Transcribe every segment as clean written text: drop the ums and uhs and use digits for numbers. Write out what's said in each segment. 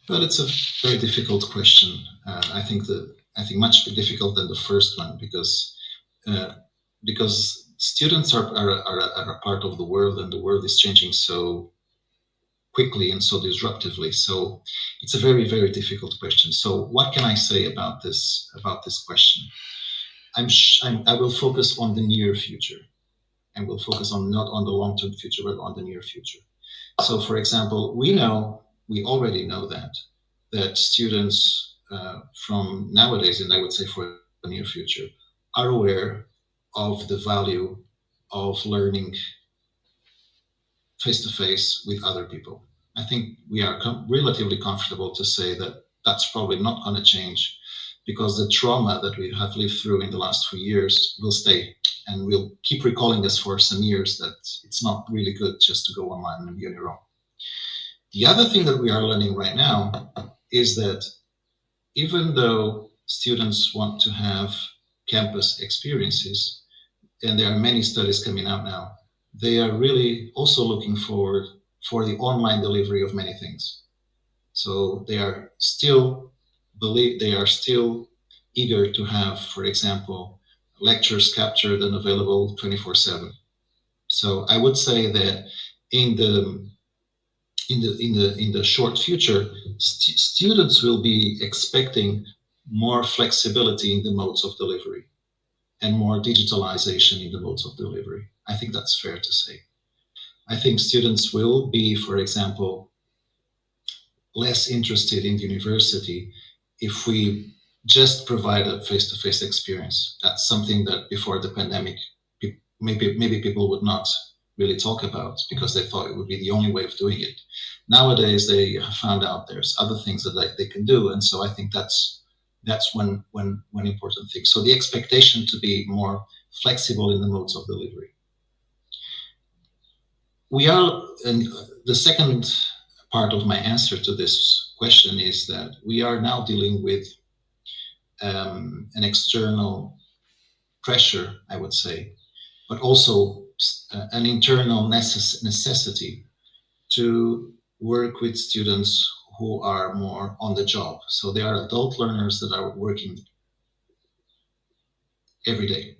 Well, it's a very difficult question. I think much more difficult than the first one uh, because students are a part of the world, and the world is changing so quickly and so disruptively. So it's a very difficult question. So what can I say about this question? I will focus on the near future, and will focus on not on the long-term future, but on the near future. So, for example, we already know that students from nowadays, and I would say for the near future, are aware of the value of learning face to face with other people. I think we are relatively comfortable to say that that's probably not going to change, because the trauma that we have lived through in the last few years will stay and will keep recalling us for some years that it's not really good just to go online and be on your own. The other thing that we are learning right now is that even though students want to have campus experiences, and there are many studies coming out now, they are really also looking forward for the online delivery of many things. So they are still eager to have, for example, lectures captured and available 24/7. So I would say that in the short future, students will be expecting more flexibility in the modes of delivery and more digitalization in the modes of delivery. I think that's fair to say. I think students will be, for example, less interested in the university if we just provide a face-to-face experience. That's something that before the pandemic, maybe people would not really talk about, because they thought it would be the only way of doing it. Nowadays, they have found out there's other things that they can do, and so I think that's one important thing. So the expectation to be more flexible in the modes of delivery. And the second part of my answer to this question is that we are now dealing with an external pressure, I would say, but also an internal necessity to work with students who are more on the job. So they are adult learners that are working every day.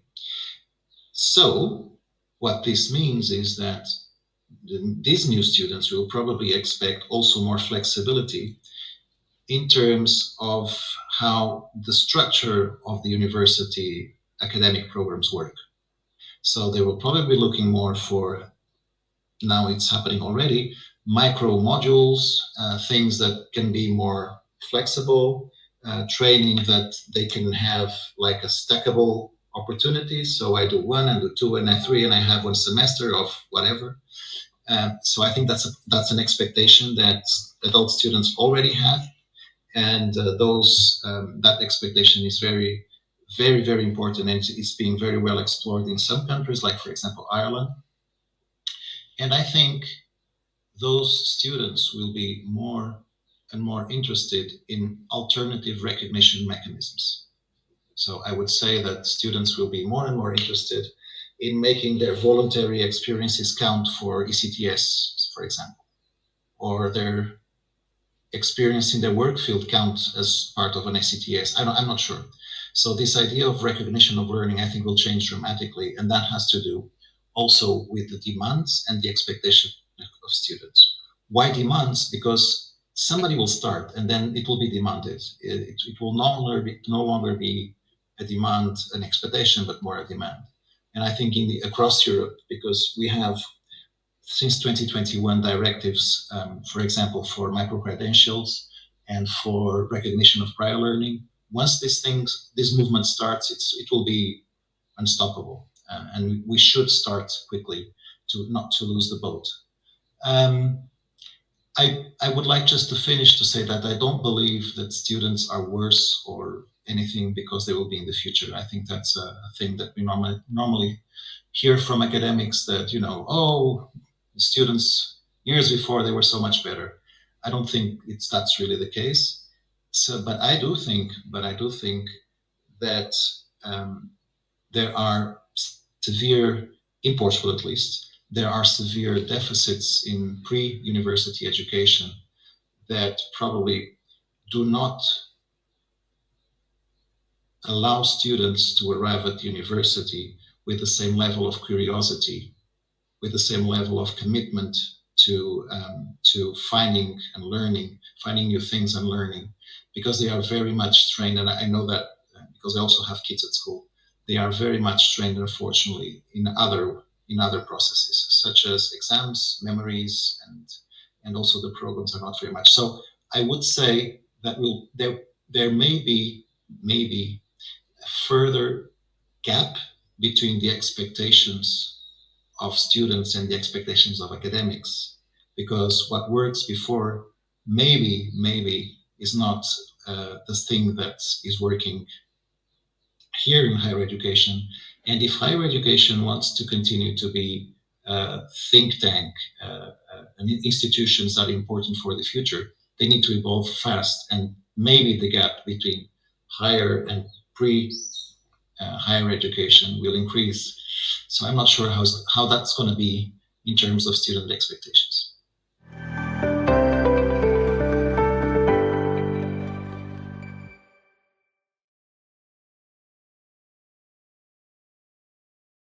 So what this means is that these new students will probably expect also more flexibility in terms of how the structure of the university academic programs work. So they will probably be looking more for, now it's happening already, micro modules, things that can be more flexible, training that they can have like a stackable opportunity. So I do 1 and do 2 and then 3, and I have 1 semester of whatever. So I think that's an expectation that adult students already have, and that expectation is very important, and it's being very well explored in some countries, like for example Ireland. And I think those students will be more and more interested in alternative recognition mechanisms. So I would say that students will be more and more interested in making their voluntary experiences count for ECTS, for example, or their experience in their work field count as part of an ECTS. I'm not sure. So this idea of recognition of learning, I think, will change dramatically, and that has to do also with the demands and the expectation of students. Why demands? Because somebody will start, and then it will be demanded. It will no longer be a demand, an expectation, but more a demand. And I think across Europe, because we have since 2021 directives, for example, for micro-credentials and for recognition of prior learning. Once this movement starts, it will be unstoppable, and we should start quickly not to lose the boat. I would like just to finish to say that I don't believe that students are worse or anything because they will be in the future. I think that's a thing that we normally hear from academics, that, the students years before, they were so much better. I don't think that's really the case. So, but I do think that there are severe, in Portugal at least, there are severe deficits in pre-university education that probably do not allow students to arrive at university with the same level of curiosity, with the same level of commitment to finding and learning, finding new things and learning, because they are very much trained. And I know that because I also have kids at school. They are very much trained, unfortunately, in other processes, such as exams, memories, and also the programs are not very much. So I would say that there may be maybe a further gap between the expectations of students and the expectations of academics, because what works before maybe is not the thing that is working here in higher education. And if higher education wants to continue to be a think tank, and institutions that are important for the future, they need to evolve fast. And maybe the gap between higher and pre higher education will increase. So I'm not sure how that's going to be in terms of student expectations.